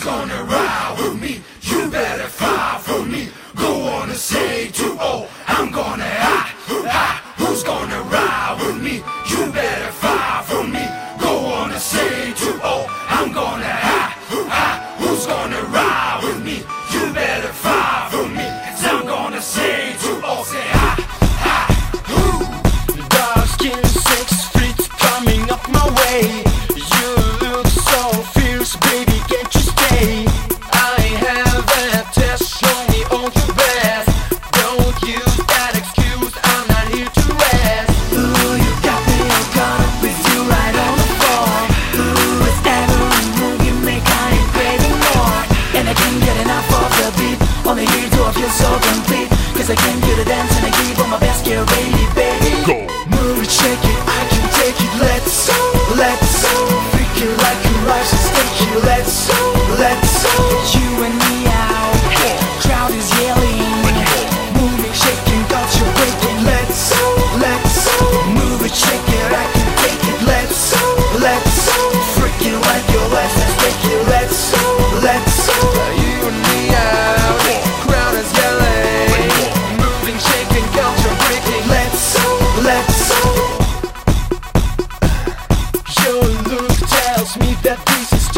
gonna ride with me? You better fight for me. Go on and say to all, I'm gonna ha, ha. Who's gonna ride with me? You better fight for me. Go on and say to all, I'm gonna ha, ha. Who's gonna ride with me? You better fight for me. 'Cause I'm gonna say to all, say ha, ha. Who? Dark skin, 6 feet coming up my way. You look so fierce, baby, can't you stay? I have a test, show me all your best. Don't use that excuse, I'm not here to rest. Ooh, you got me all caught up with you right on the floor. Ooh, it's every move you make, I ain't craving more. And I can't get enough of the beat. Only here to I feel so complete. 'Cause I came here to dance and I give all my best, get ready, baby. Go. Move it, shake it, I can take it. Let's freak it like a license, take it. Let's you and me out. Crowd is yelling, moving, shaking, got you breaking. Let's move it, shake it, I can take it. Let's freak it like your license, take it. Let's You and me out, crowd is yelling, moving, shaking, culture breaking. let's Your look tells me that this is